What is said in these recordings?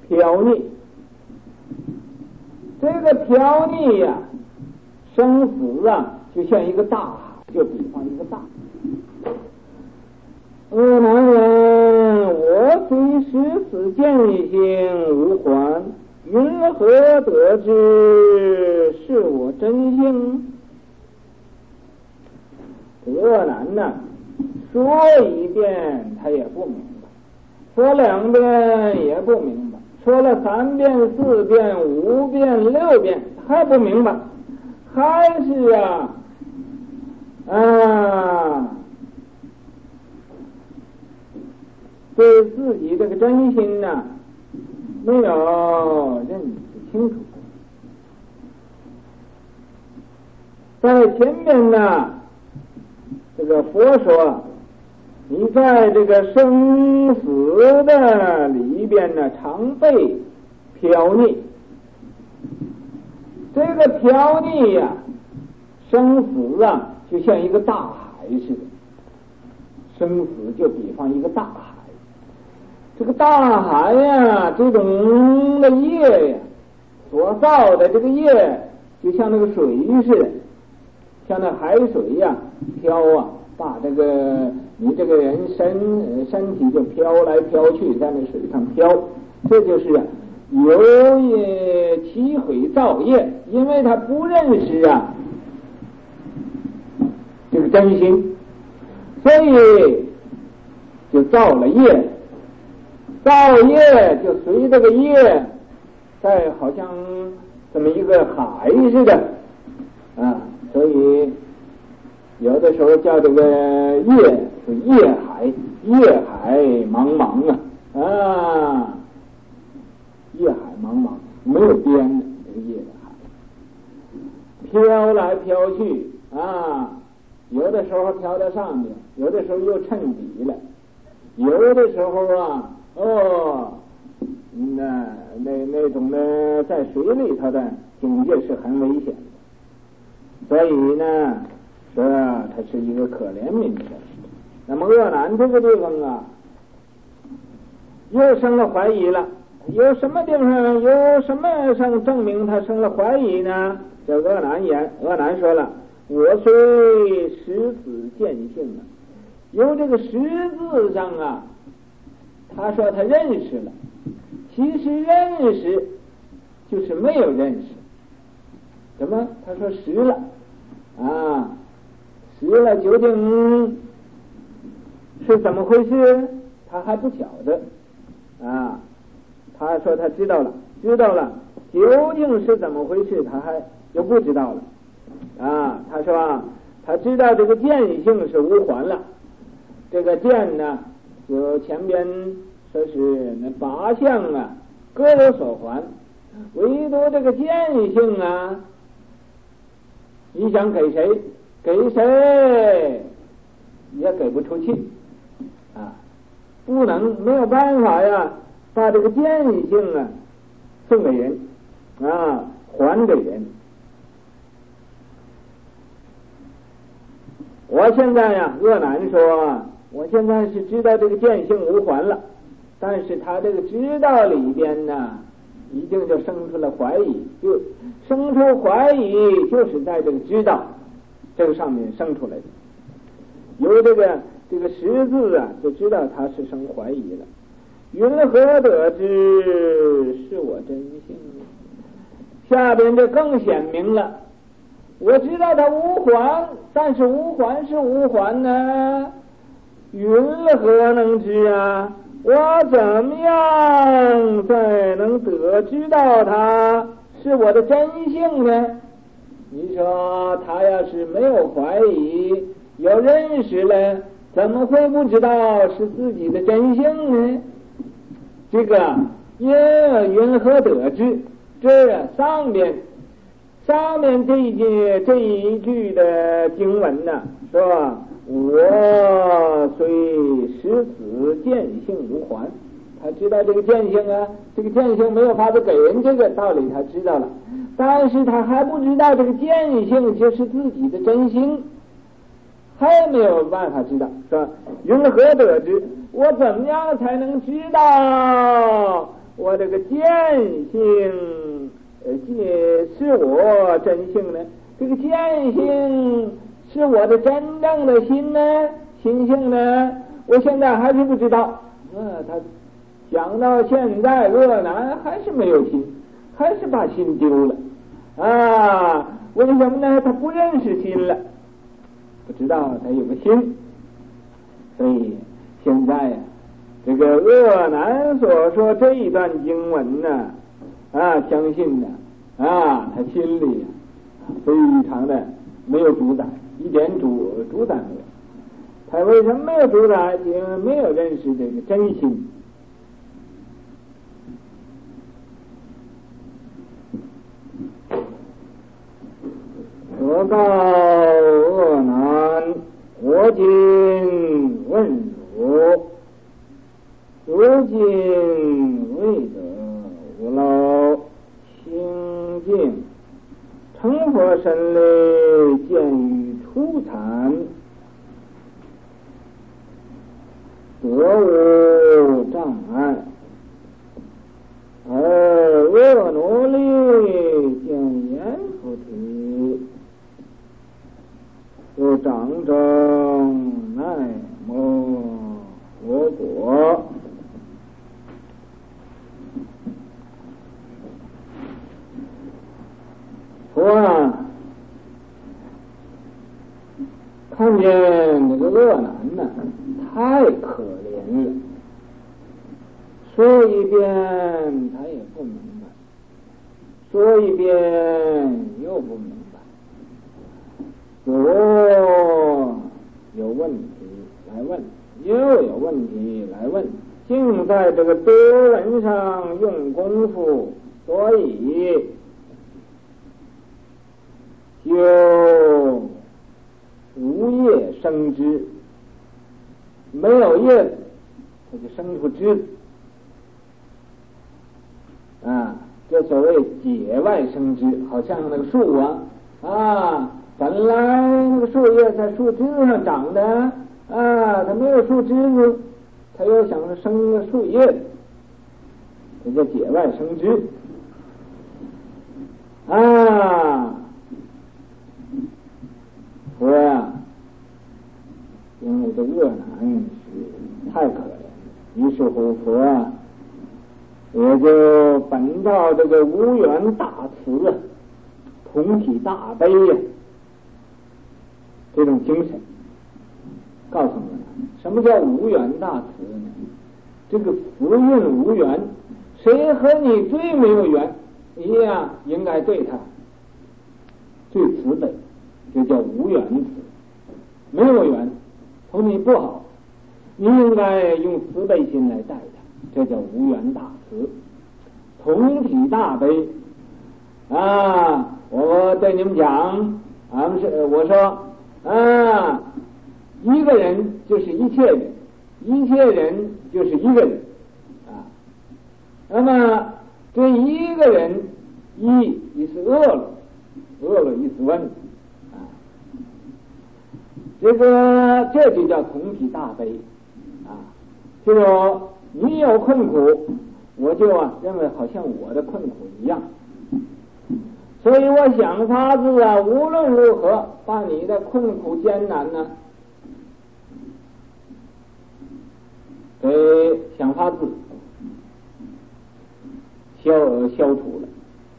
飘溺。这个飘溺呀，生死啊，就像一个大海，就比方一个大海。阿难言：我虽识此见性无还，云何得知是我真性？阿难呢，说一遍他也不明白，说2遍也不明白，说了3遍、4遍、5遍、6遍还不明白，还是对自己这个真心呢没有认识清楚。在前面呢，这个佛说，你在这个生死的里边呢，常被飘溺。这个飘溺呀，生死啊，就像一个大海似的。生死就比方一个大海。这个大海呀，这种的业呀，所造的这个业，就像那个水似的，像那海水呀飘啊，把这个你这个人身体就飘来飘去，在那水上飘。这就是由起毁造业，因为他不认识这个真心，所以就造了业。造业就随这个业，在好像这么一个海似的所以有的时候叫这个业是业海，业海茫茫业海茫茫，没有边的这个业的海，飘来飘去有的时候飘到上面，有的时候又衬底了，有的时候那种呢，在水里头的境界是很危险的，所以呢，说它是一个可怜悯的。那么阿难这个地方又生了怀疑了，有什么地方有什么上证明他生了怀疑呢？这阿难说了：我虽识此见性由这个识字上他说他认识了，其实认识就是没有认识。怎么？他说识了识了究竟是怎么回事？他还不晓得他说他知道了，究竟是怎么回事？他还就不知道了他说他知道这个见性是无还了，这个见呢，就前边说是那8项各有所还，唯独这个见性你想给谁？给谁也给不出去不能，没有办法把这个见性送给人还给人。我现在阿难说，我现在是知道这个见性无还了，但是他这个知道里边呢，一定就生出了怀疑，就生出怀疑，就是在这个知道这个上面生出来的。由这个识字就知道他是生怀疑了。云何得知是我真性？下边就更显明了。我知道它无还，但是无还是无还呢？云何能知我怎么样才能得知到它是我的真性呢？你说他要是没有怀疑，有认识了，怎么会不知道是自己的真性呢？这个云何得知？这上面这一句的经文呢，说我虽识此见性无还，他知道这个见性这个见性没有法子给人，这个道理他知道了，但是他还不知道这个见性就是自己的真心，还没有办法知道，说云何得知？我怎么样才能知道我这个见性是我真性呢？这个见性是我的真正的心呢？心性呢？我现在还是不知道。他讲到现在，恶男还是没有心，还是把心丢了啊！为什么呢？他不认识心了，不知道他有个心。所以现在呀，这个恶男所说这一段经文呢，相信呢，他心里非常的没有主宰，一点主宰没有。他为什么没有主宰？因为没有认识这个真心。我告恶男，我今问汝，如今未得无漏清净，成佛身类见于初禅，得无障碍，而恶奴力见阎浮提，有长正乃摩佛果。佛看见这个恶男呢，太可怜了，说一遍他也不明白，说一遍又不明白，有问题来问，又有问题来问，竟在这个多闻上用功夫，所以就无叶生枝，没有叶子它就生出枝子这所谓节外生枝，好像那个树本来那个树叶在树枝上长的它没有树枝子，它又想着生个树叶，这叫节外生枝佛因为这恶男是太可怜了，于是乎佛也就本照这个无缘大慈同体大悲这种精神，告诉我们什么叫无缘大慈呢？这个福运无缘，谁和你最没有缘，你应该对他最慈悲，这叫无缘慈。没有缘，同你不好，你应该用慈悲心来待他，这叫无缘大慈。同体大悲我对你们讲我说一个人就是一切人，一切人就是一个人那么这一个人意思恶了意思问这就叫同体大悲就说你有困苦，我就认为好像我的困苦一样，所以我想法子无论如何把你的困苦艰难呢给想法子消除了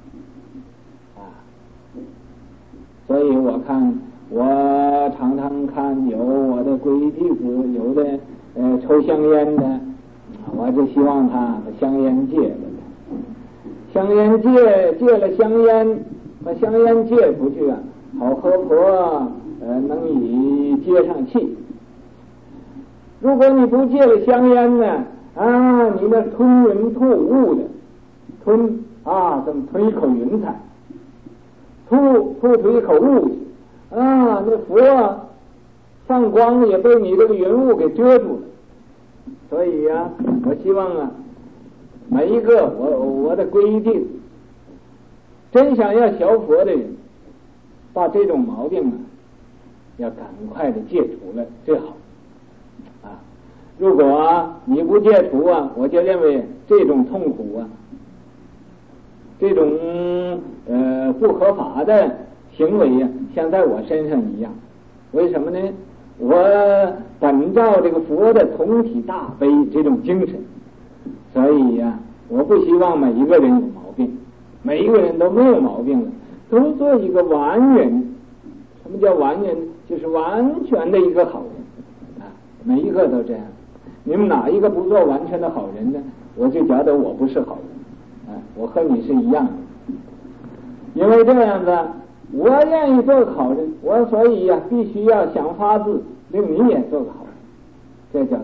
所以我看我常常看有我的皈依弟子，有的抽香烟的，我就希望他把香烟戒了，香烟戒了香烟，把香烟戒出去好和佛能以接上气。如果你不戒了香烟呢你那吞云吐雾的吞怎么吞一口云彩，吐出一口雾去那佛放光也被你这个云雾给遮住了。所以我希望每一个我的皈依弟子，真想要学佛的人，把这种毛病要赶快的戒除了最好如果你不戒除啊，我就认为这种痛苦啊，这种不合法的行为呀，像在我身上一样。为什么呢？我本照这个佛的同体大悲这种精神，所以呀，我不希望每一个人有毛病，每一个人都没有毛病了，都做一个完人。什么叫完人？就是完全的一个好人啊！每一个都这样。你们哪一个不做完全的好人呢？我就觉得我不是好人，我和你是一样的。因为这样子，我愿意做个好人，我所以呀，必须要想法子令你也做个好人。这叫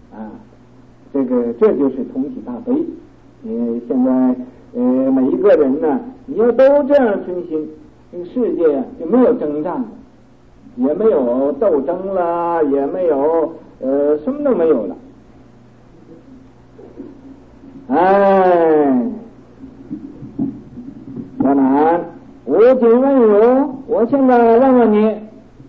这就是同体大悲。现在每一个人呢，你要都这样存心，这个世界呀就没有征战了，也没有斗争了，也没有什么都没有了。小南，无尽问如，我现在问问你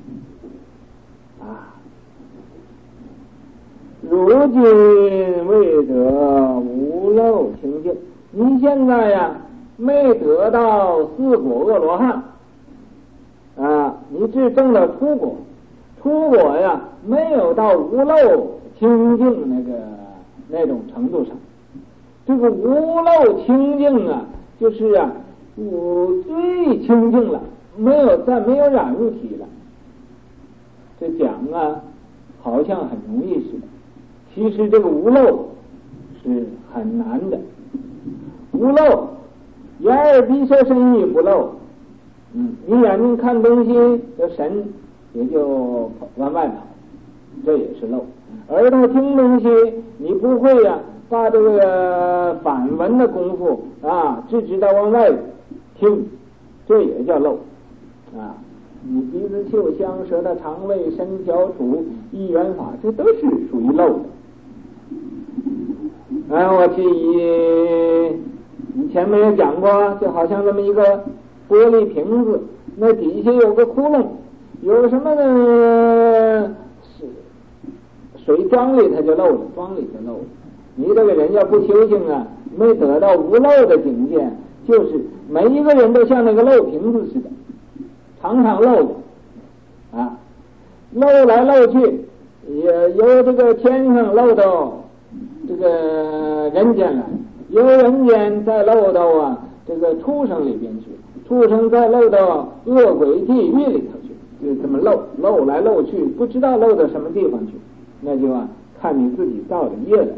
如今未得无漏清净，你现在呀没得到四果阿罗汉你只证了初果，初果呀没有到无漏清净那种程度上。这个无漏清净啊，就是最清净了，没有染物体了。这讲好像很容易似的，其实这个无漏是很难的。无漏，眼耳鼻舌身意不漏。你眼睛看东西的神也就往外跑，这也是漏。耳朵听东西，你不会把这个反闻的功夫只知道往外听，这也叫漏你鼻子嗅香，舌头肠胃身脚处意缘法，这都是属于漏的。我记以前没有讲过，就好像这么一个玻璃瓶子，那底下有个窟窿，有什么呢？水装里它就漏了，装里就漏了。你这个人要不修行没得到无漏的境界，就是每一个人都像那个漏瓶子似的，常常漏的漏来漏去，也由这个天上漏到这个人间来，由人间再漏到这个畜生里边去，畜生再漏到恶鬼地狱里头去，就这么漏来漏去，不知道漏到什么地方去，那就看你自己造的业了。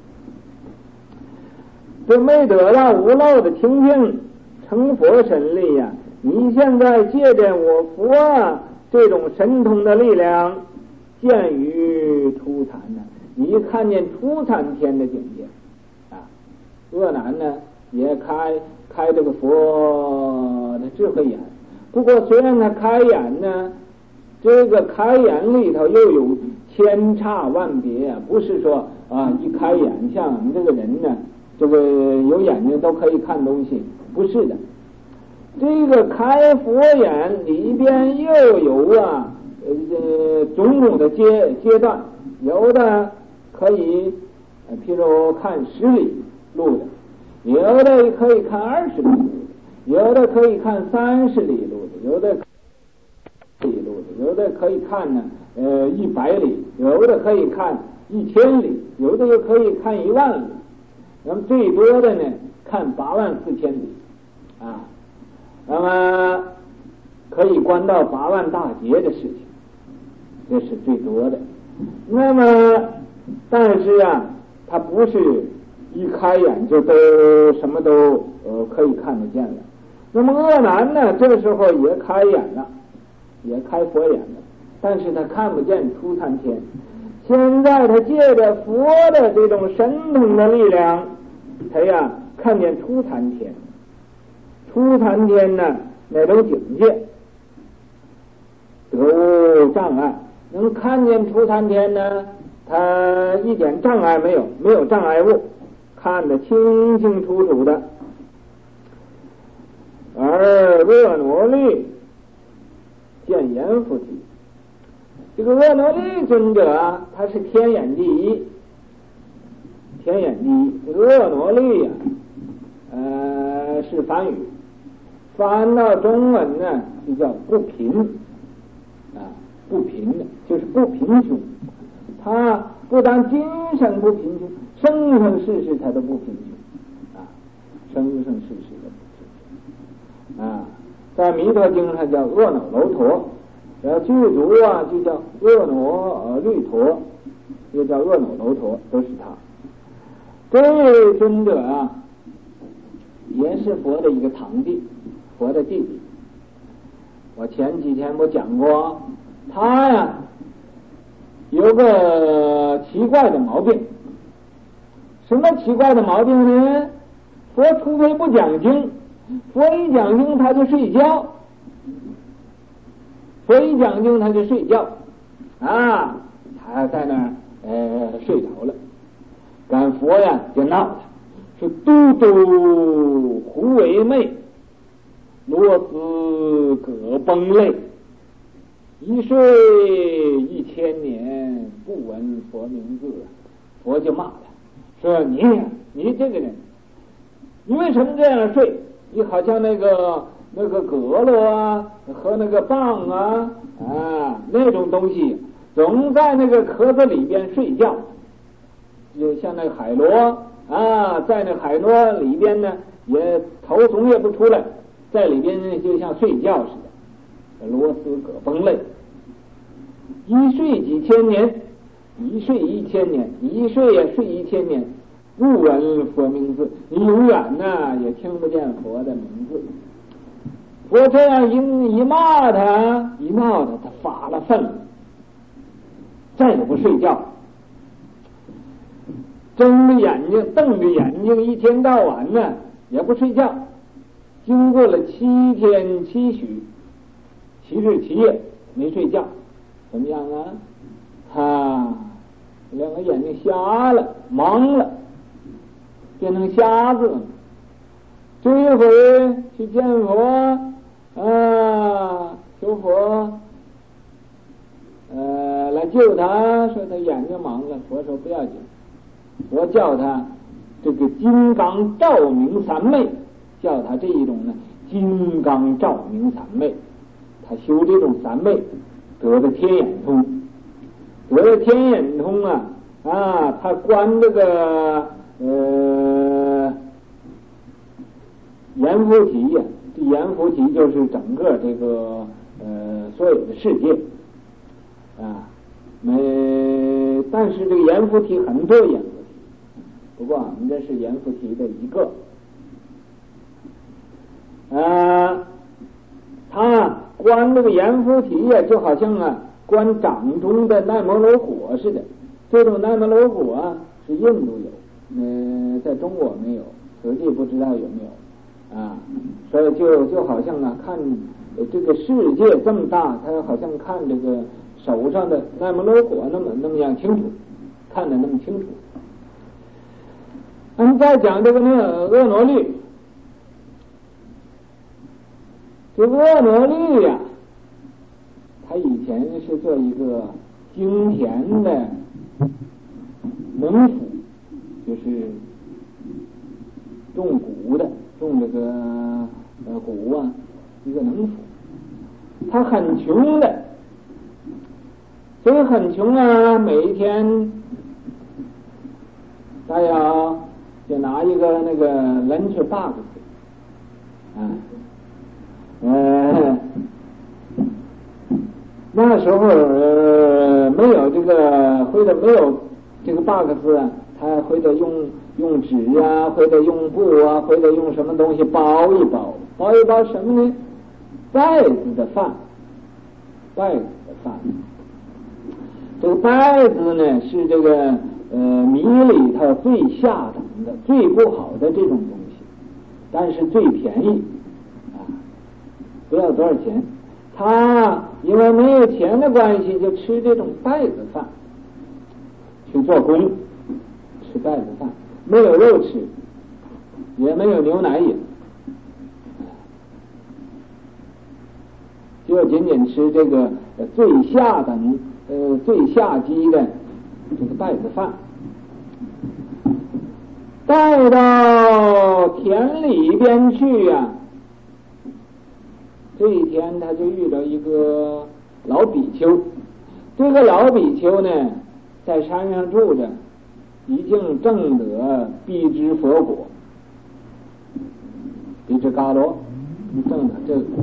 这没得到无漏的清净成佛神力你现在借着我佛这种神通的力量，见于初禅你看见初禅天的境界恶男呢也开这个佛的智慧眼。不过虽然他开眼呢，这个开眼里头又有千差万别不是说一开眼像我们这个人呢，这个有眼睛都可以看东西，不是的。这个开佛眼里边又有种种的阶段，有的可以譬如看10里路的，有的可以看20里路的，有的可以看30里路的，有的有的可以看100里，有的可以看1000里，有的又可以看10000里，那么最多的呢看84000里那么可以观到8万大劫的事情，这是最多的。那么但是他不是一开眼就都什么都可以看得见了。那么恶男呢，这个时候也开眼了，也开佛眼了，但是他看不见初禅天。现在他借着佛的这种神通的力量，他看见初禅天。初禅天呢那种境界得无障碍，能看见初禅天呢，他一点障碍没有，没有障碍物，看得清清楚楚的。而恶罗律见阎浮提， 这个阿耨利尊者啊，他是天眼第一，天眼第一。这个阿耨利呀，是梵语，翻到中文呢就叫不贫啊，不贫的就是不贫穷。他不但精神不贫穷，生生世世他都不贫穷啊，生生世世都不贫穷啊。在弥陀经上叫阿耨楼陀，然后具足啊就叫阿耨律陀，又叫阿耨楼陀，都是他。这位尊者啊，也是佛的一个堂弟，佛的弟弟。我前几天我讲过，他呀有个奇怪的毛病。什么奇怪的毛病呢？佛除非不讲经，佛一讲经他就睡觉，佛一讲经他就睡觉啊，他在那儿睡着了。赶佛呀就闹他，说嘟嘟胡为昧，螺丝葛崩泪，一睡1000年不闻佛名字。佛就骂他说，你这个人，你为什么这样睡？你好像那个蛤蜊啊和那个蚌啊那种东西，总在那个壳子里边睡觉，就像那个海螺啊，在那海螺里边呢，也头总也不出来，在里边呢就像睡觉似的，螺丝葛崩泪，一睡几千年，一睡1000年，一睡也睡1000年，不闻佛名字，你永远呢也听不见佛的名字。佛这样一骂他，他发了愤了，再也不睡觉，睁着眼睛瞪着眼睛，一天到晚呢也不睡觉。经过了7天7许7日7夜没睡觉，怎么样啊？他两个眼睛瞎了，盲了，变成瞎子了。这一回去见佛求佛来救他，说他眼睛盲了。佛说不要紧，佛叫他这个金刚照明三昧，叫他这一种呢金刚照明三昧。他修这种三昧，得了天眼通，得了天眼通他观这个阎浮提呀，这阎浮提就是整个这个所有的世界但是这个阎浮提很多阎浮提，不过我们这是阎浮提的一个他观这个阎浮提呀，就好像观掌中的奈摩罗果似的。这种奈摩罗果是印度有，在中国没有，实际不知道有没有所以就好像看这个世界这么大，他好像看这个手上的奈摩罗果那么样清楚，看得那么清楚。我们再讲这个阿耨律，这个阿耨律呀，他以前是做一个经田的农夫，就是种谷的，种这个谷一个农夫。他很穷的，所以很穷每一天他要就拿一个那个lunch box那时候没有这个，或者没有这个 box 他或者用纸或者用布或者用什么东西包一包什么呢？稗子的饭。这个稗子呢是这个米里头最下等的、最不好的这种东西，但是最便宜不要多少钱。他因为没有钱的关系，就吃这种稗子饭去做工，吃稗子饭，没有肉吃，也没有牛奶饮，就仅仅吃这个最下等最下级的这个袋子饭，带到田里边去呀。这一天他就遇到一个老比丘，这个老比丘呢在山上住着，已经证得辟支佛果，辟支伽罗，证得这个果，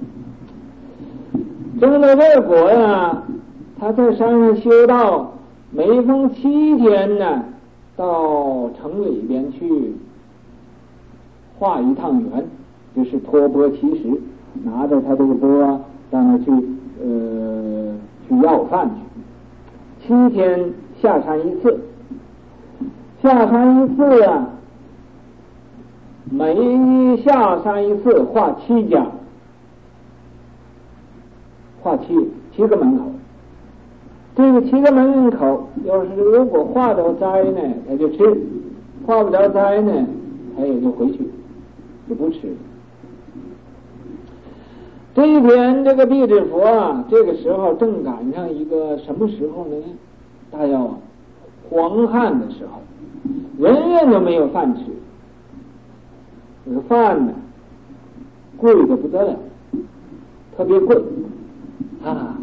证得这个果呀，他在山上修道，每逢7天呢，到城里边去化一趟缘，就是托钵乞食，拿着他这个钵到那去去要饭去。7天下山一次，下山一次啊，每下山一次画7家，画七个门口。这个7个门口，要是如果画着斋呢，他就吃；画不着斋呢，他也就回去，就不吃。这一天，这个辟支佛啊，这个时候正赶上一个什么时候呢？大要荒旱的时候，人人都没有饭吃，这个饭呢，贵的不得了，特别贵啊。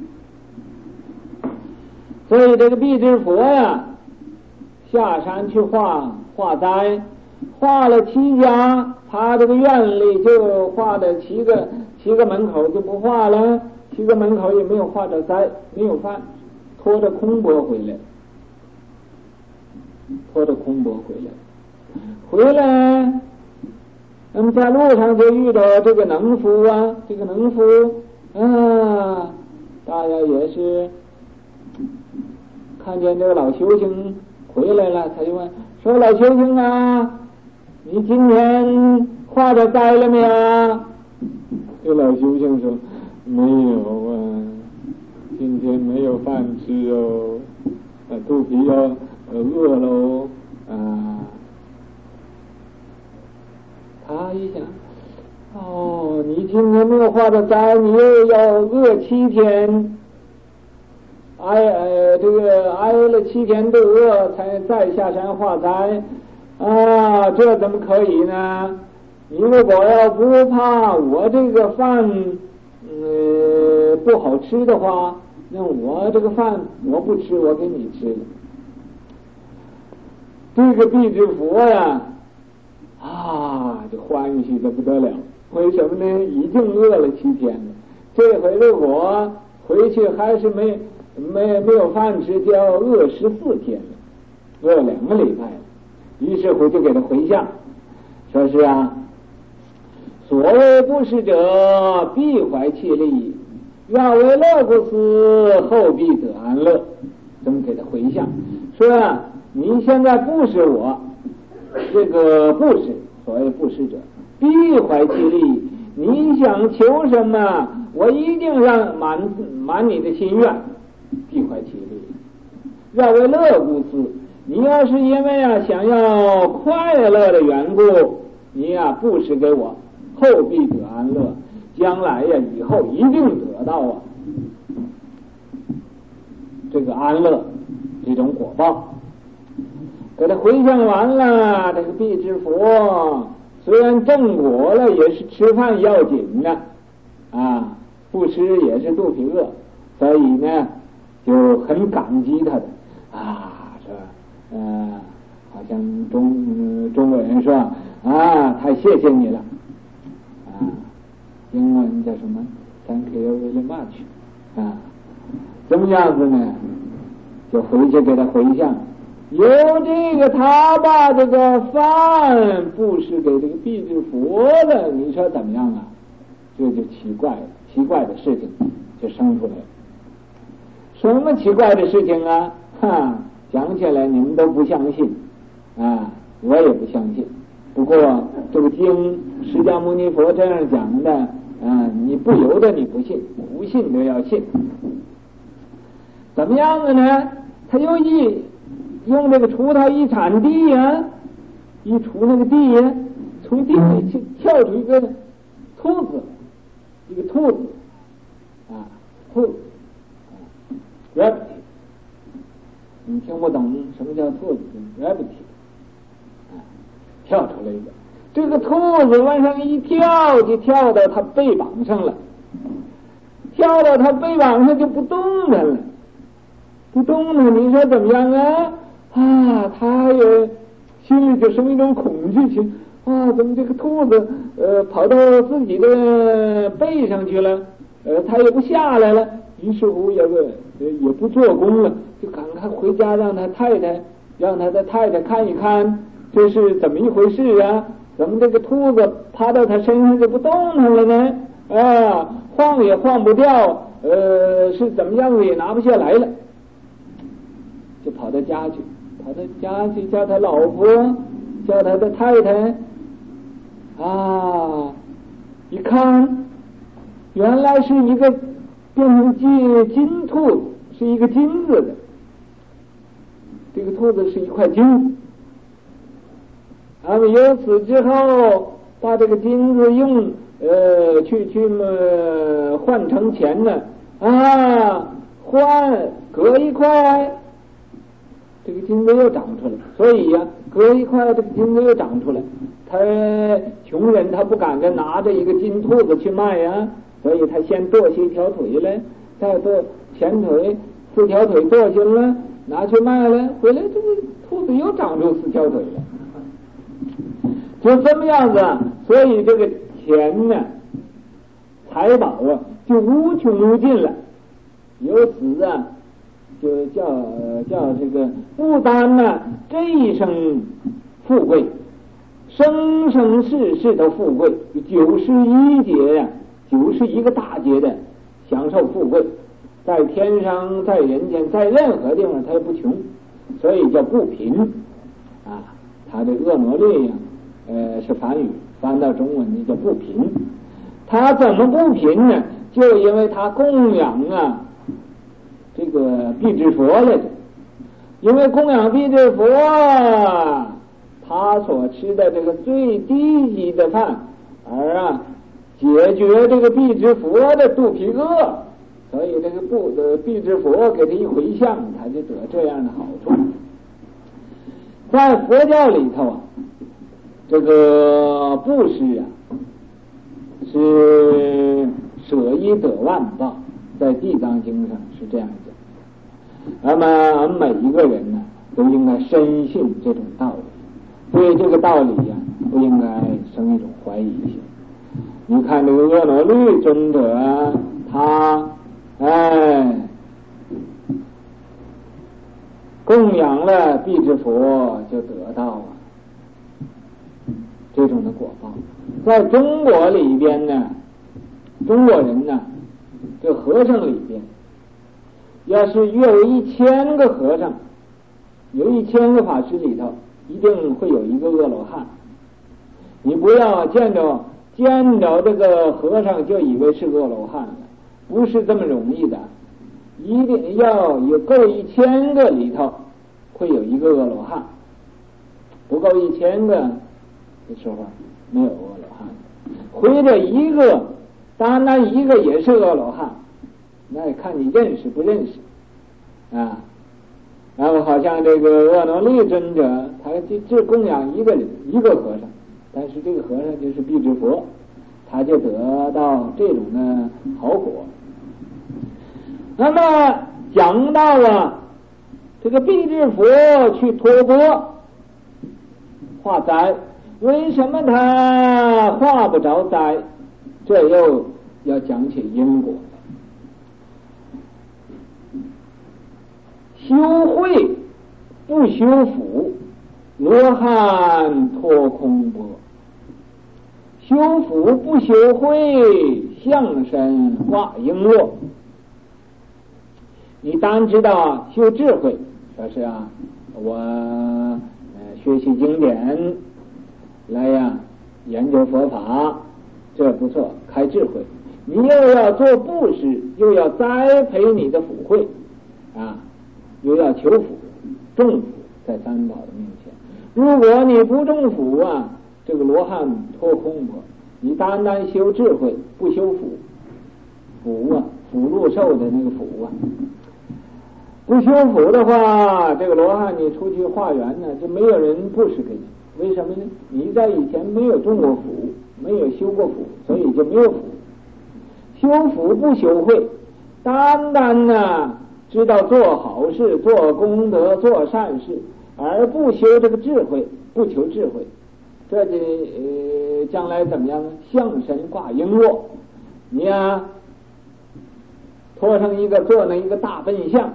所以这个辟支佛呀，下山去化斋，画了7家，他这个院里就画的7个门口就不画了，7个门口也没有画着斋，没有饭，拖着空钵回来，那么在路上就遇到这个农夫啊，大家也是看见这个老修行回来了，他就问说：“老修行啊，你今天画着斋了没有？”这老修行说：“没有啊，今天没有饭吃哦，肚皮要饿喽啊。”他一想，哦，你今天没有画着斋，你又要饿7天。挨了7天的饿，才再下山化斋啊，这怎么可以呢？你如果要不怕我这个饭不好吃的话，那我这个饭我不吃，我给你吃了。这个辟支佛呀，就欢喜的不得了。为什么呢？已经饿了7天了，这回如果回去还是没有饭吃，就要饿14天了，饿2个礼拜了。于是乎就给他回向，说是啊，所谓布施者，必怀其利，愿为乐故思，后必得安乐。这么给他回向，说啊，你现在布施我，这个布施，所谓布施者，必怀其利，你想求什么，我一定让满你的心愿。必怀其利，要为乐故思。你要是因为想要快乐的缘故，你布施给我，后必得安乐，将来以后一定得到这个安乐这种果报。给他回向完了，这个辟支佛虽然正果了，也是吃饭要紧的不吃也是肚皮饿，所以呢就很感激他的说好像中国人说太谢谢你了英文叫什么 Thank you very much 怎么样子呢？就回去给他回向，由这个他把这个饭布施给这个辟支佛了，你说怎么样这就奇怪的事情就生出来了。什么奇怪的事情讲起来你们都不相信我也不相信。不过这个经释迦牟尼佛这样讲的你不由得你不信，不信都要信。怎么样的呢？他用这个锄头一铲地一锄那个地从地里去跳出一个兔子 reptile， 你听不懂什么叫兔子 reptile， 跳出来一个，这个兔子往上一跳，就跳到他背膀上了，跳到他背膀上就不动弹了，不动了，你说怎么样啊？他也心里就生一种恐惧情啊，怎么这个兔子跑到自己的背上去了，他也不下来了，于是乎也不做工了，就赶快回家让他的太太看一看，这是怎么一回事啊？怎么这个兔子爬到他身上就不动弹了呢？晃也晃不掉，是怎么样子也拿不下来了，就跑到家去叫他老婆，叫他的太太一看，原来是一个变成金兔子，是一个金子的，这个兔子是一块金。由此之后，把这个金子用换成钱呢，隔一块，这个金子又长出来，所以隔一块这个金子又长出来。他穷人他不敢着拿着一个金兔子去卖所以他先剁下一条腿来，再剁前腿，4条腿剁下了，拿去卖了，回来这个兔子又长出4条腿了。就这么样子，所以这个钱呢，财宝就无穷无尽了。由此就叫这个不单这一生富贵，生生世世都富贵，91劫91个大劫的享受富贵，在天上，在人间，在任何地方他也不穷，所以叫不贫他这婀娜丽是梵语，翻到中文的叫不贫。他怎么不贫呢？就因为他供养这个辟支佛来着，因为供养辟支佛，他所吃的这个最低级的饭，而解决这个辟支佛的肚皮饿，所以这个辟支佛给他一回向，他就得这样的好处。在佛教里头这个布施是舍一得万报，在地藏经上是这样讲。那么每一个人都应该深信这种道理，对这个道理不应该生一种怀疑心。你看这个婀娜律尊者，他供养了辟支佛，就得到这种的果报。在中国里边中国人这和尚里边，要是有1000个和尚，有1000个法师里头，一定会有一个阿罗汉。你不要见着这个和尚就以为是阿罗汉了，不是这么容易的，一定要有够1000个里头会有一个阿罗汉，不够1000个的时候没有阿罗汉，回着一个，当然一个也是阿罗汉，那也看你认识不认识然后好像这个婀娜丽尊者，他只供养一个和尚，但是这个和尚就是辟支佛，他就得到这种的好果。那么讲到这个辟支佛去托钵化灾，为什么他化不着灾？这又要讲起因果了。修慧不修福，罗汉托空钵；修福不修慧，象神化璎珞。你当然知道修智慧，说是我学习经典来研究佛法，这不错，开智慧。你又要做布施，又要栽培你的福慧又要求福种福，在三宝的面前。如果你不种福这个罗汉托空钵，你单单修智慧，不修福，福福禄寿的那个福不修福的话，这个罗汉你出去化缘呢，就没有人布施给你。为什么呢？你在以前没有种过福，没有修过福，所以就没有福。修福不修慧，单单呢知道做好事、做功德、做善事，而不修这个智慧，不求智慧，这就将来怎么样呢？象神挂璎珞，你呀拖上一个做那一个大笨象，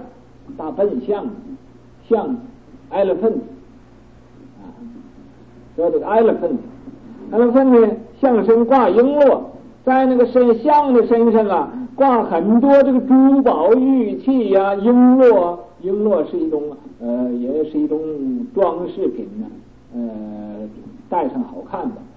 像 elephant 啊，说这个 elephant 呢，象身挂璎珞，在那个象的身上啊，挂很多这个珠宝玉器呀、璎珞是一种也是一种装饰品呢，戴上好看的，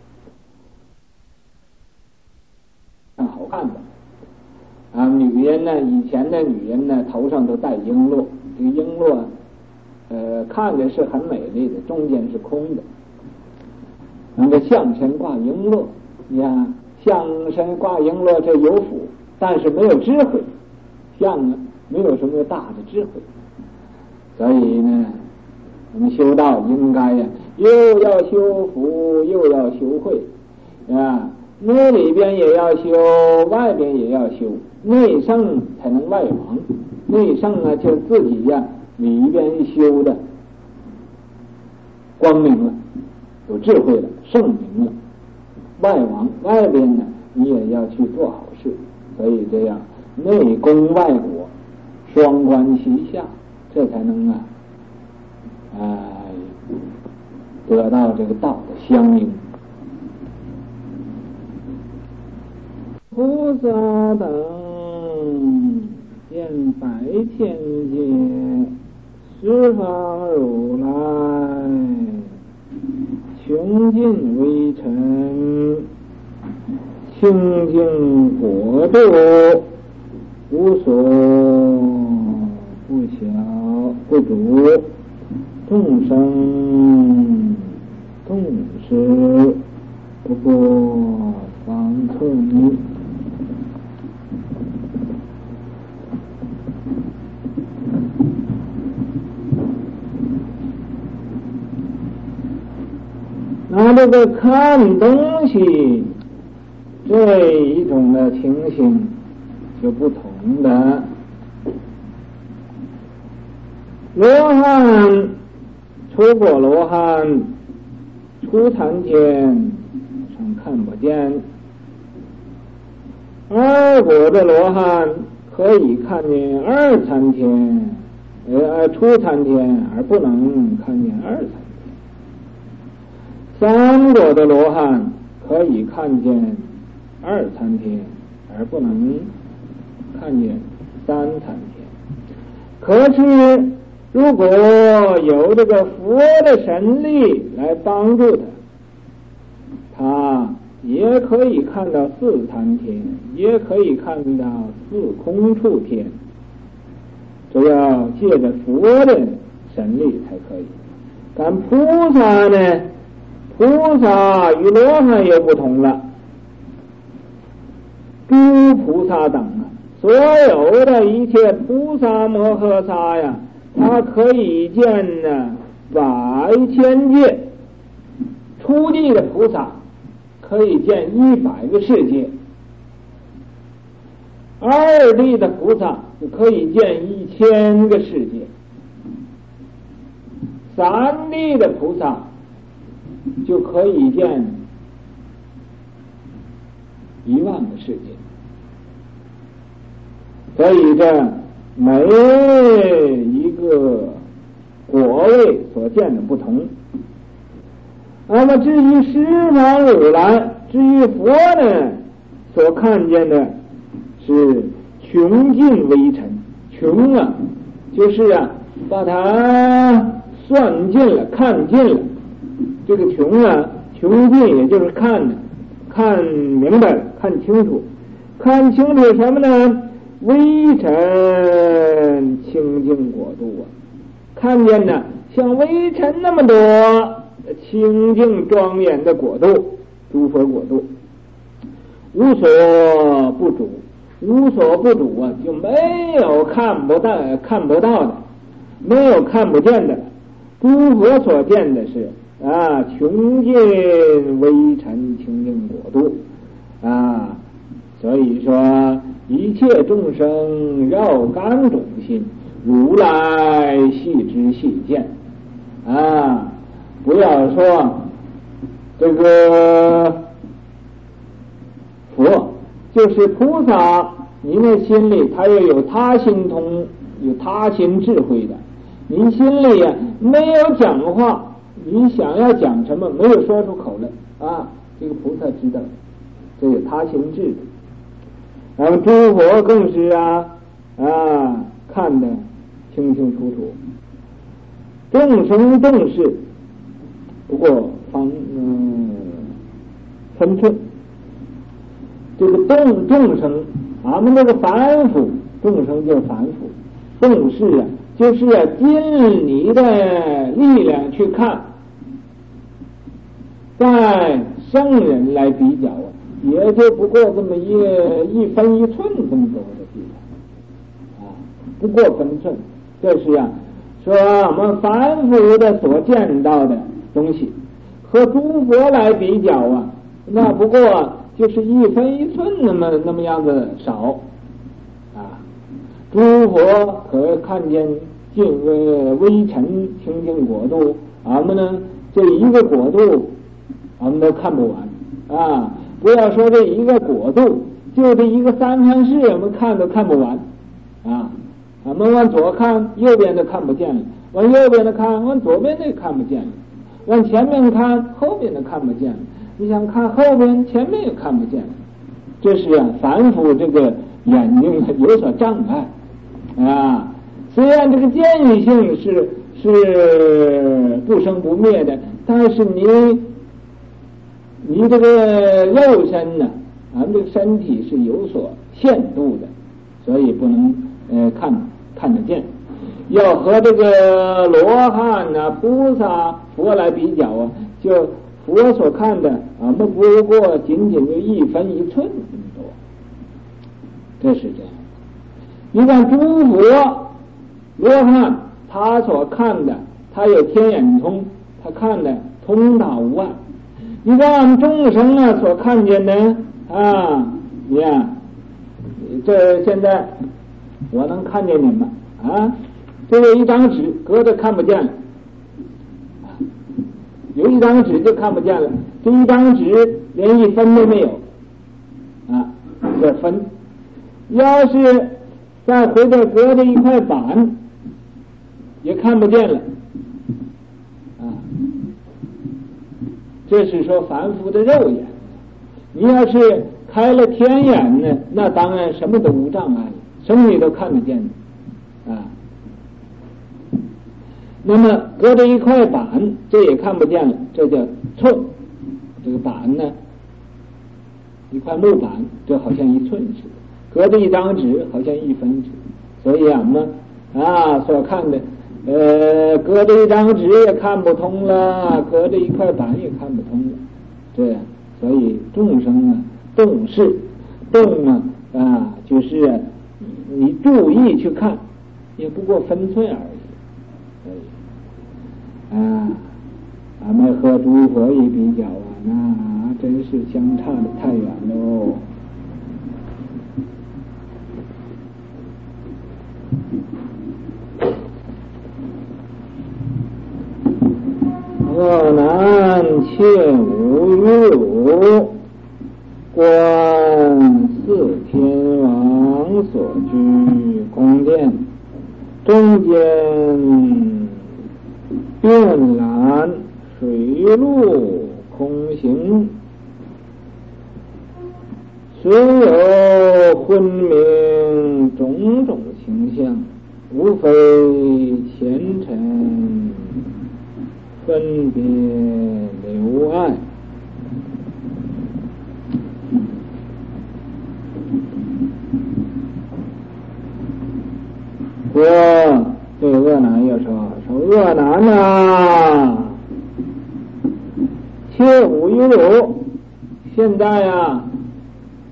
女人呢，以前的女人呢，头上都戴璎珞，这个璎珞看着是很美丽的，中间是空的。那个象身挂璎珞，你看象身挂璎珞，这有福，但是没有智慧，象呢没有什么大的智慧，所以呢，我们修道应该呀，又要修福，又要修慧啊，内里边也要修，外边也要修，内圣才能外王。内圣呢，就自己呀里边修的光明了，有智慧了，圣明了。外边呢，你也要去做好事，所以这样内功外果，双关齐下，这才能得到这个道的相应。菩萨等见百千界十方如来，穷尽微尘，清净国度，无所不晓不主，众生同时不过方寸。拿这个看东西这一种的情形就不同的。罗汉出果罗汉初参天上看不见，二果的罗汉可以看见二参天，初参天而不能看见二参天。三果的罗汉可以看见二参天，而不能看见三参天。可是如果有这个佛的神力来帮助他也可以看到四参天，也可以看到四空处天，这要借着佛的神力才可以。但菩萨呢，菩萨与罗汉又不同了。诸菩萨等所有的一切菩萨摩诃萨呀，他可以见百千界。初地的菩萨可以见100个世界，二地的菩萨可以见1000个世界，三地的菩萨就可以见10000个世界。所以这每一个果位所见的不同。那么至于十方如来，至于佛呢，所看见的是穷尽微尘。穷就是把它算尽了，看尽了。这个穷尽也就是看明白了，看清楚什么呢？微尘清净国度看见像微尘那么多清净庄严的国度，诸佛国度，无所不主就没有看不到的， 没有看不见的。诸佛所见的是穷尽微尘清净国度所以说一切众生绕干种心，如来细知细见不要说这个佛就是菩萨，你那心里他也有他心通，有他心智慧的。你心里没有讲话，你想要讲什么没有说出口来这个菩萨知道，这有他心智的。然后诸佛更是看得清清楚楚。众生众事不过分寸。这个众生俺们这个凡夫众生就是凡夫，众事就是尽你的力量去看，在圣人来比较也就不过这么一分一寸这么多的地方不过分寸。这是说我们凡夫的所见到的东西和诸佛来比较那不过就是一分一寸那么样子少诸佛可看见尽微尘清净国度，俺们呢这一个国度俺们都看不完不要说这一个国度，就这一个三藩市我们看都看不完俺们往左看右边都看不见了，往右边的看往左边的看不见了，往前面看后边的看不见了，你想看后边前面也看不见了。这是凡夫这个眼睛有所障碍虽然这个见性是不生不灭的，但是你这个肉身咱们这个身体是有所限度的，所以不能看得见。要和这个罗汉菩萨佛来比较就佛所看的俺们不过仅仅就一分一寸这么多。这是这样。你看诸佛罗汉他所看的，他有天眼通，他看的通达无碍。你看俺们众生所看见的你看这现在我能看见你们这有一张纸隔着看不见了有一张纸就看不见了，这一张纸连一分都没有这分。要是再回头隔着一块板也看不见了这是说凡夫的肉眼。你要是开了天眼呢，那当然什么都无障碍了，什么你都看得见那么隔着一块板这也看不见了，这叫寸。这个板呢一块木板，这好像一寸似的，隔着一张纸好像一分纸。所以俺们所看的隔着一张纸也看不通了，隔着一块板也看不通了。这样所以众生动事动就是你注意去看也不过分寸而已。俺们和诸佛一比较那真是相差的太远喽。恶难切无余辱，观四天王所居宫殿，中间遍览水陆空行，虽有昏明种种形象，无非前尘分别留爱。这个恶男又说恶男切无余辱。现在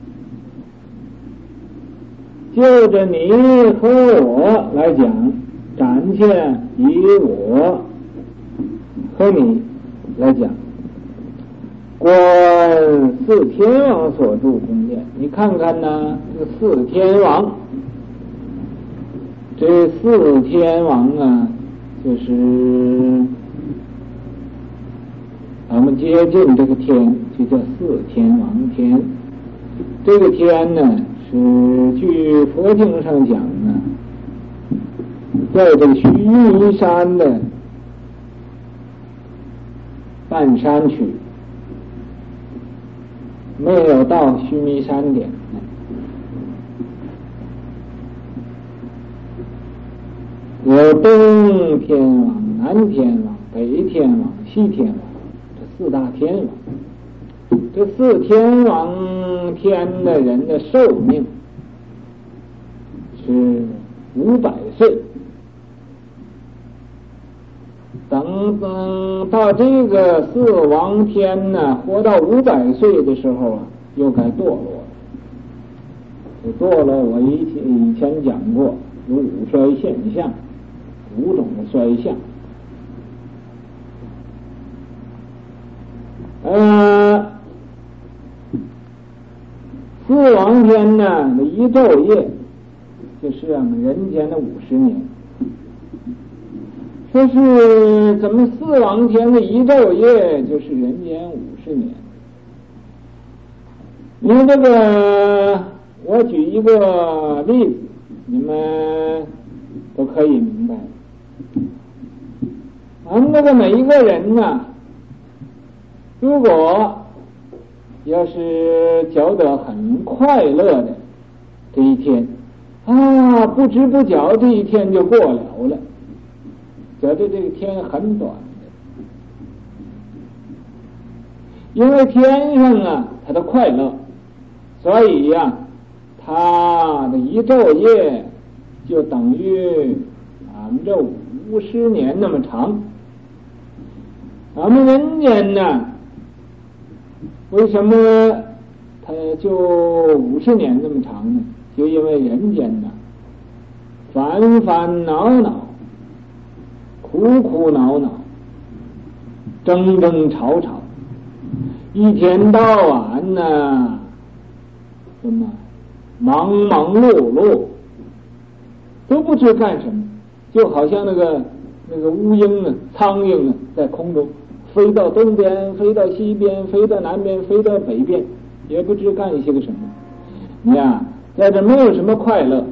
就着你和我来讲， 暂且以我和你来讲，观四天王所住宫殿，你看看呢，这个四天王，这四天王啊，就是我们接近这个天就叫四天王天。这个天呢，是据佛经上讲呢，在这个须弥山的半山区，没有到须弥山顶，有东天王、南天王、北天王、西天王，这四大天王。这四天王天的人的寿命是500岁。等到这个四王天呢，活到500岁的时候啊，又该堕落了。这堕落我以前讲过，有五衰现象，5种的衰相。四王天呢，一昼夜就是我们人间的50年。说是咱们四王天的一昼夜就是人间50年。你这个，我举一个例子，你们都可以明白。我们这个每一个人呢，如果要是觉得很快乐的这一天啊，不知不觉这一天就过了，觉得这个天很短的，因为天上啊，它的快乐，所以呀，它的一昼夜就等于俺们这50年那么长。俺们人间呢，为什么它就50年那么长呢？就因为人间呢，烦烦恼恼，苦苦恼恼，争争吵吵，一天到晚呢，什么忙忙碌碌，都不知干什么，就好像那个乌鹰啊、苍蝇啊，在空中飞到东边，飞到西边，飞到南边，飞到北边，也不知干一些个什么。你呀，在这没有什么快乐，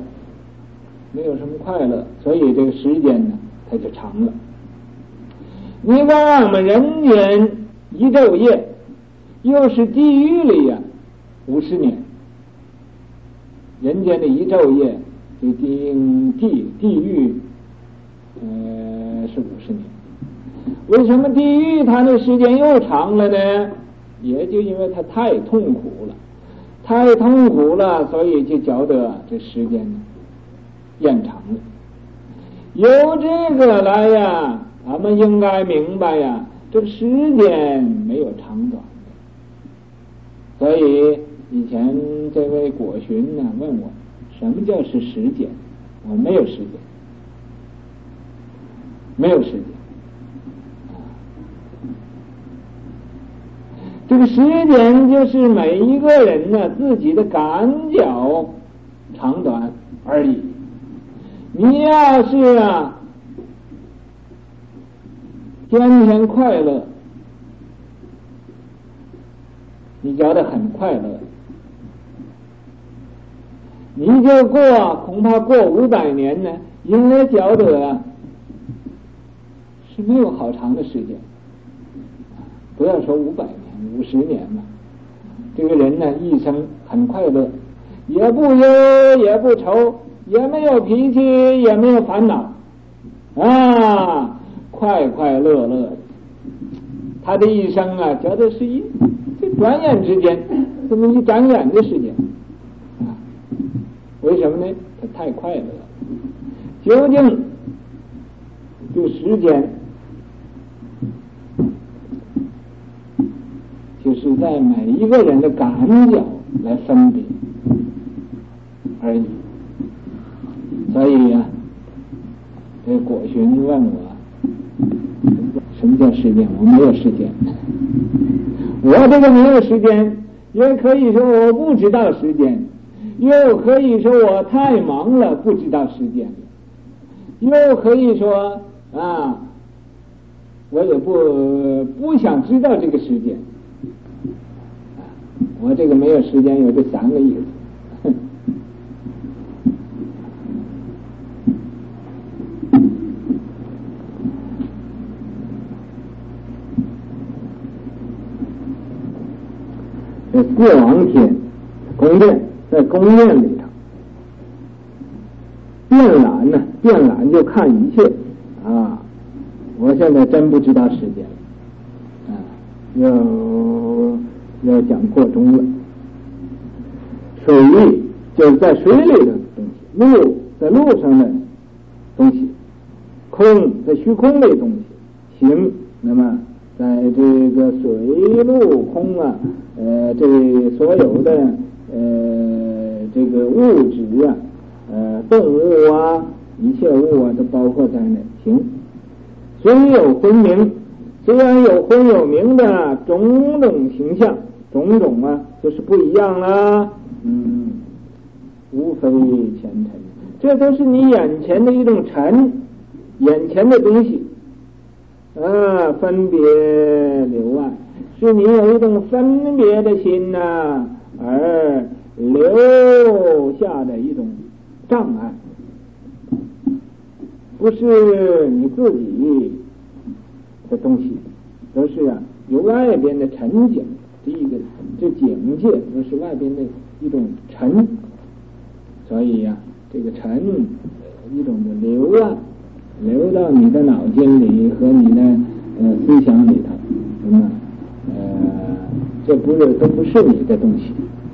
所以这个时间呢，它就长了。你看我们人间一昼夜，又是地狱里呀50年。人间的一昼夜，这地狱是50年。为什么地狱它的时间又长了呢？也就因为它太痛苦了，所以就觉得这时间延长了。由这个来呀，咱们应该明白呀，这个时间没有长短的。所以以前这位果寻呢问我，什么叫是时间？我没有时间，没有时间。这个时间就是每一个人呢自己的感觉长短而已。你要是啊天天快乐，你觉得很快乐，你就恐怕过500年呢，因为觉得是没有好长的时间。不要说500年，50年嘛，这个人呢一生很快乐，也不忧也不愁，也没有脾气，也没有烦恼啊，快快乐乐的。他的一生啊，觉得是这转眼之间，这么一眨眼的时间啊。为什么呢？他太快乐了。究竟这时间就是在每一个人的感觉来分别而已。所以呀， 这果寻问我什么叫时间？我没有时间。我这个没有时间，也可以说我不知道时间，又可以说我太忙了不知道时间，又可以说我也不想知道这个时间。我这个没有时间有这三个意思。这四王天宫殿，在宫殿里头遍览呢，遍览就看一切我现在真不知道时间要讲过钟了。水就是在水里的东西，路在路上的东西，空在虚空的东西，行那么在这个水陆空这所有的这个物质动物一切物都包括在内。行，虽有昏明，虽然有昏有明的种种形象，种种就是不一样了。无非前尘，这都是你眼前的一种尘，眼前的东西分别留爱，是你有一种分别的心而留下的一种障碍，不是你自己的东西，都是由外边的尘景，这境界都是外边的一种尘，所以这个尘一种的流到你的脑筋里和你的思想里头，这都不是你的东西。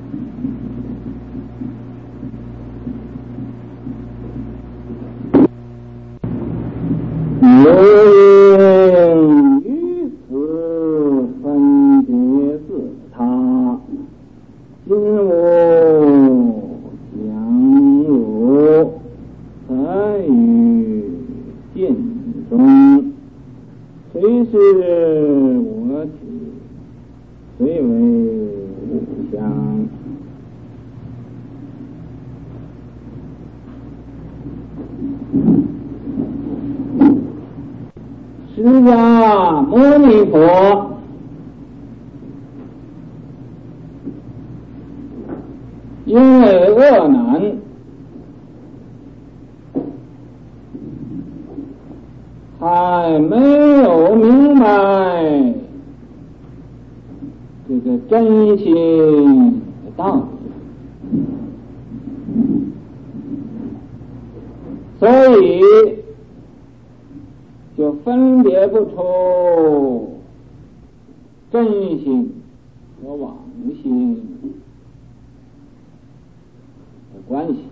由于此分别自他，今无将有在于见中，虽是我体，虽为物相。释迦牟尼佛因为恶难，还没有明白这个真心的道理，所以就分别不出真心和妄心的关系。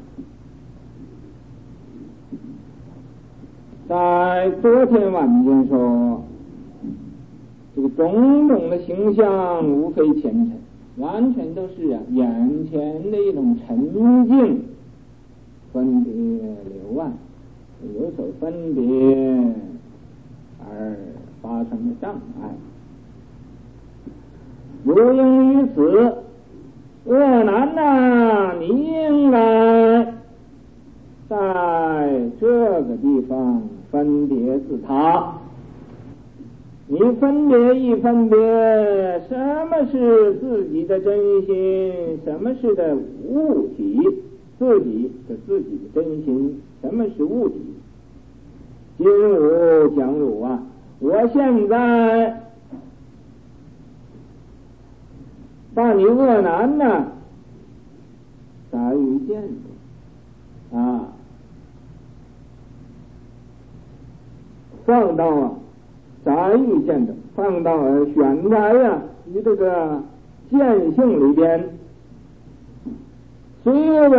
在昨天晚间说，这个种种的形象无非前尘，完全都是眼前的一种沉静，分别流暗，有所分别而发生的障碍。如应于此，恶难你应该在这个地方分别自他。你分别一分别，什么是自己的真心，什么是的物体，自己的真心，什么是物体。今吾讲汝我现在把你恶难在于见中放到在于见中，放到选在你这个见性里边，虽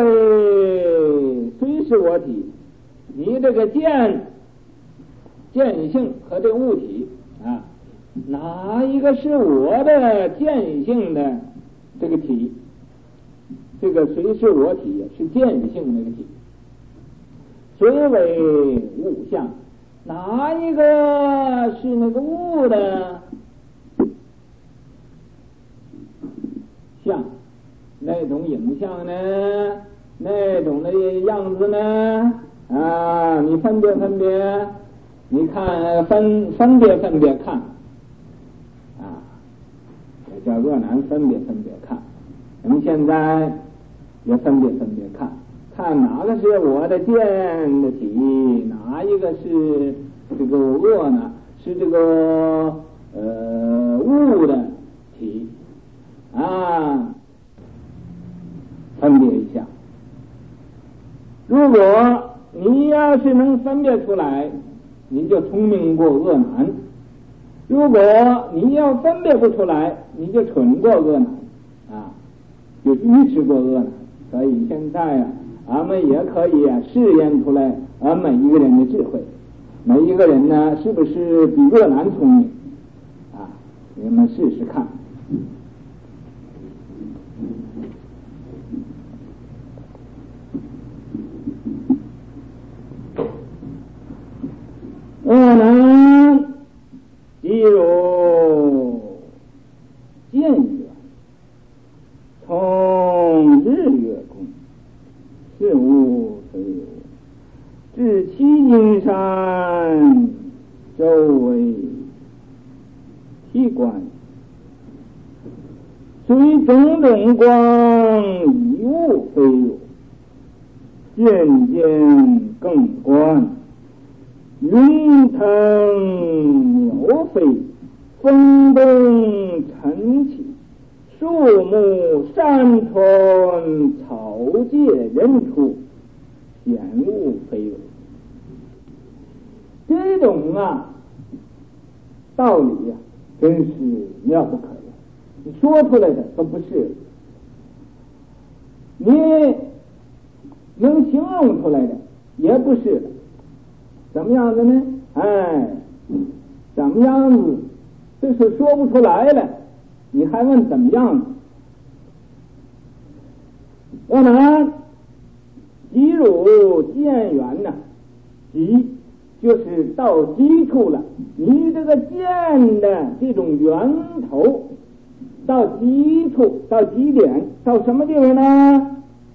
是我体，你这个见性和这个物体哪一个是我的见性的这个体？这个虽是我体，是见性那个体。 虽为物象，哪一个是那个物的像？那种影像呢？那种的样子呢？啊，你分别，你看分别看啊，这叫恶难分别看。我们现在也分别看，看哪个是我的见的体，哪一个是这个恶呢？是这个物的体啊，分别一下。如果你要是能分别出来，你就聪明过恶难；如果你要分别不出来，你就蠢过恶难啊，就愚痴过恶难。所以现在俺们也可以试验出来每一个人的智慧，每一个人呢是不是比恶难聪明啊？你们试试看。恶难即如见远，从日月空，是无非有，至七金山周围体观，虽种种光一物非有，渐渐更观，云腾鸟飞，风动尘起，树木山川草芥人畜，显物非有。这种道理真是妙不可言，你说出来的都不是，你能形容出来的也不是。怎么样子呢？怎么样子？这是说不出来了，你还问怎么样子？我们即如见远呢，即就是到基处了。你这个见的这种源头，到基处，到基点，到什么地方呢？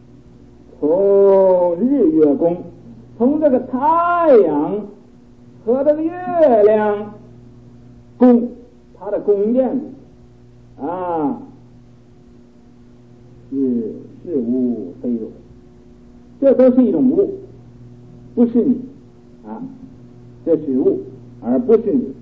从日月宫。从这个太阳和这个月亮宫，它的宫殿是物非有，这都是一种物，不是你这是物而不是你。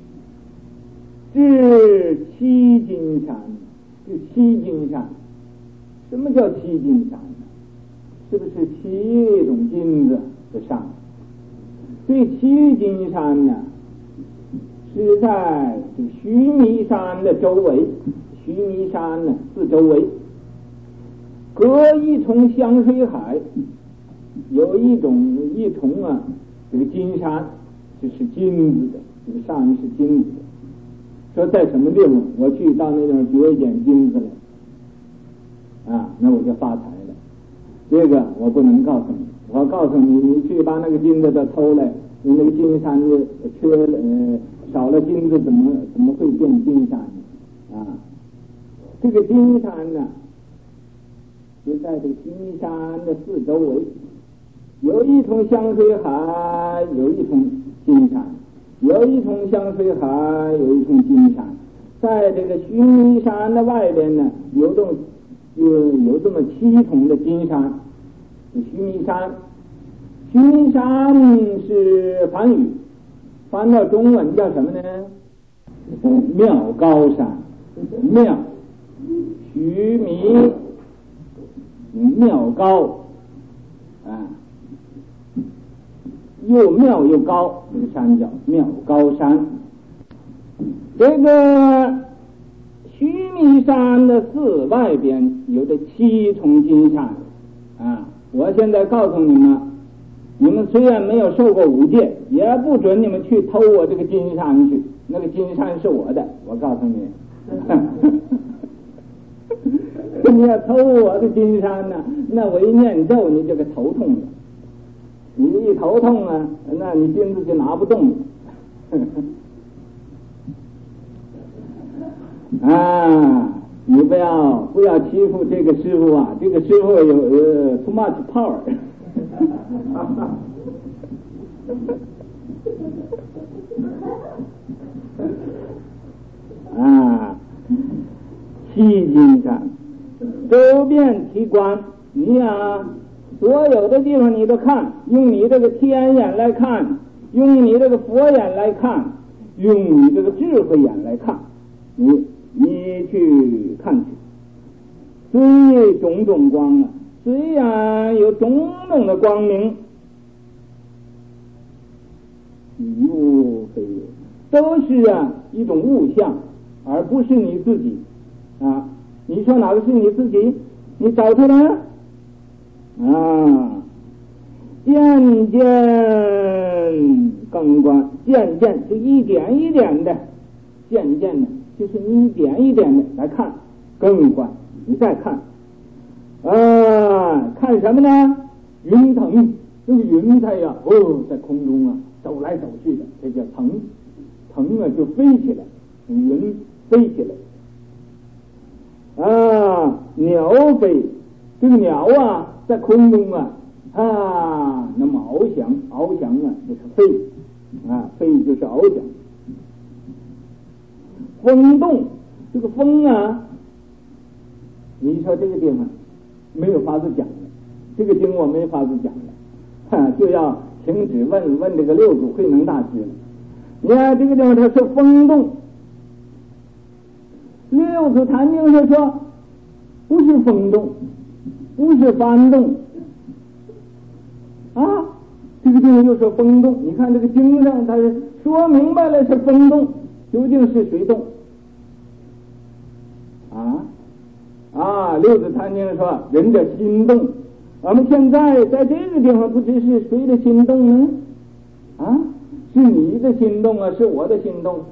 至七金山，这七金山，什么叫七金山呢？是不是七种金子的上？这七金山呢，是在这须弥山的周围，须弥山呢四周围隔一重香水海，有一重这个金山，这是金子的，这个上面是金子的。说在什么地方，我去到那地方掘一点金子来那我就发财了。这个我不能告诉你，我告诉你，你去把那个金子都偷来，你那个金山少了金子，怎么会变金山呢？这个金山呢，就在这个金山的四周围，有一重香水海，有一重金山，有一重香水海，有一重金山。在这个须弥山的外边呢，有这么七重的金山。须弥山，须弥山是梵语，翻到中文叫什么呢？妙高山。妙，须弥妙高又妙又高，这个山叫妙高山。这个须弥山的四外边有着七重金山我现在告诉你们，你们虽然没有受过五戒，也不准你们去偷我这个金山去，那个金山是我的，我告诉你你要偷我的金山呢，那我一念咒你就给头痛了。你一头痛啊，那你钉子就拿不动啊，你不要欺负这个师傅啊，这个师傅有too much power 啊，细经上周遍体观，你呀，所有的地方你都看，用你这个天眼来看，用你这个佛眼来看，用你这个智慧眼来看，你去看去，虽种种光啊，虽然有种种的光明，无非都是一种物象，而不是你自己啊。你说哪个是你自己？你找出来啊！渐渐更观，渐渐就一点一点的，渐渐的就是你一点一点的来看更观，你再看啊，看什么呢？云腾，这个云彩呀，在空中啊走来走去的，这叫腾，腾啊就飞起来，云飞起来。鸟飞，这个鸟啊在空中那么翱翔就是飞飞就是翱翔。风动，这个风啊，你说这个地方没有法子讲了，这个经我没法子讲了，就要停止问这个六祖慧能大师了。你看这个地方它是风动，六祖坛经上说不是风动，不是幡动啊，这个地方又说风动。你看这个经上它是说明白了是风动，究竟是谁动六祖坛经说人的心动，我们现在在这个地方不知是谁的心动呢？是你的心动是我的心动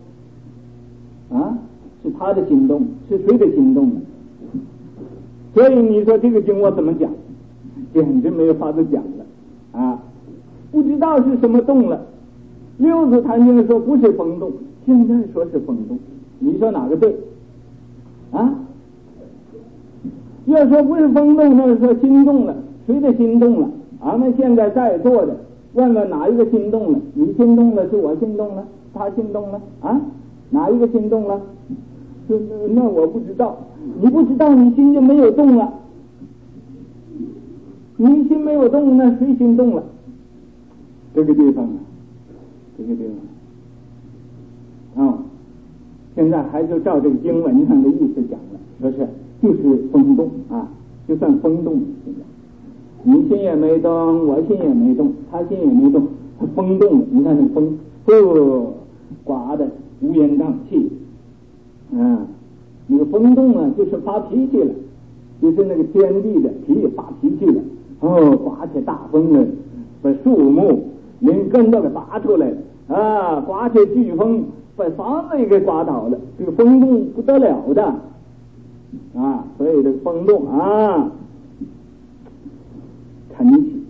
是他的心动，是谁的心动呢？所以你说这个经我怎么讲？简直没有法子讲了不知道是什么动了。六祖坛经说不是风动，现在说是风动，你说哪个对要说不是风动，那是说心动了，谁的心动了？俺们现在在座的，问问哪一个心动了？你心动了，是我心动了，他心动了哪一个心动了？那我不知道，你不知道，你心就没有动了。你心没有动，那谁心动了？这个地方现在还就照这个经文上的意思讲了，说是就是风动就算风动。现在你心也没动，我心也没动，他心也没动，他风动了。你看那个风刮的乌烟瘴气那个风动就是发脾气了，就是那个天地的发脾气了刮起大风来，把树木连根都给拔出来了刮起飓风，把房子也给刮倒了。这个风动不得了的所以这个风动晨起，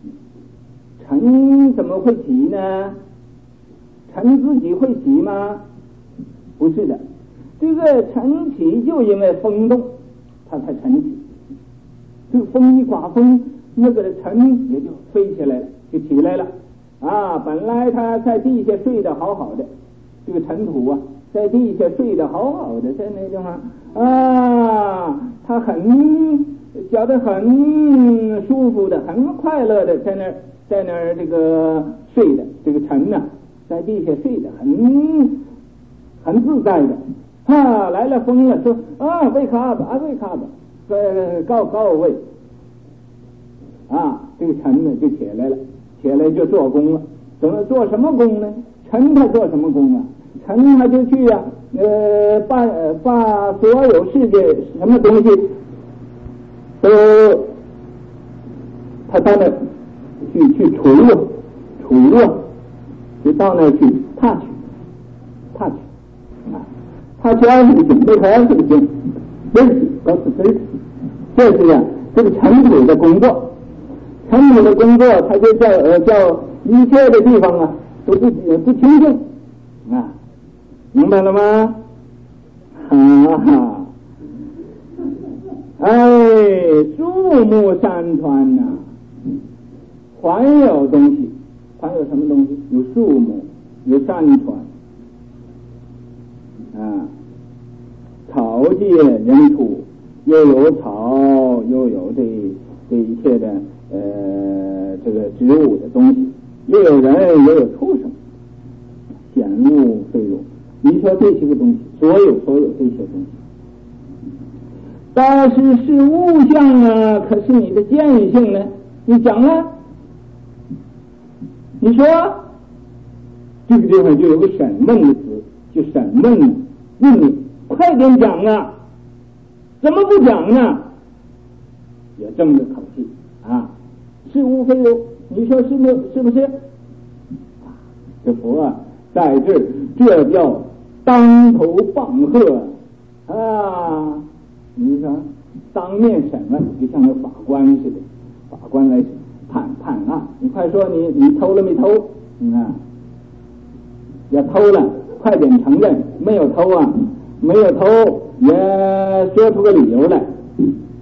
晨怎么会起呢？晨自己会起吗？不是的，这个晨起就因为风动它才晨起。这个风一刮风，那个尘也就飞起来了，就起来了本来他在地下睡得好好的，这个尘土在地下睡得好好的，在那地方他觉得很舒服的，很快乐的，在那儿这个睡的，这个尘在地下睡的很自在的来了风了，说wake up，wake up，告位这个尘呢就起来了，起来就做工了。做什么工呢？尘他做什么工尘他就去把所有世界什么东西都他到那去除就到那去 touch everything， make everything dirty， 告诉 dirty， 这是这个尘土的工作。 臣子的工作，他就叫一切的地方啊都不清净啊，明白了吗？哈哈，哎，树木山川呐，还有东西，还有什么东西？有树木，有山川啊，草芥人畜，又有草，又有这一切的这个植物的东西，又有人，又有畜生，显物非有。你说这些个东西，所有这些东西，但是是物象啊，可是你的见性呢？你讲啊，你说这个地方就有个审问的词，就审问呢，问你快点讲啊，怎么不讲呢？有这么个口气啊，是无非有，你说是不是？这佛啊，在这叫当头棒喝啊！你说当面审问，就像那法官似的，法官来判案，你快说你偷了没偷？要偷了，快点承认；没有偷啊，没有偷，也说出个理由来。